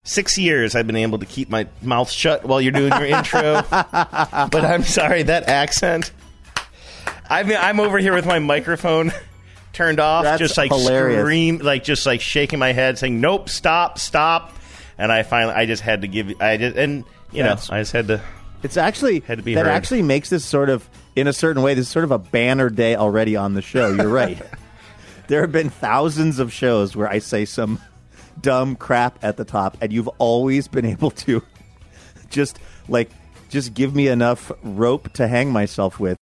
6 years I've been able to keep my mouth shut while you're doing your intro. But I'm sorry, that accent. I'm over here with my microphone turned off, That's just like hilarious. just like shaking my head, saying, "Nope, stop." And I just had to give, I just had to. It's actually Had to be that heard. actually makes this sort of, in a certain way, this is sort of a banner day already on the show. You're right. There have been thousands of shows where I say some dumb crap at the top, and you've always been able to just give me enough rope to hang myself with.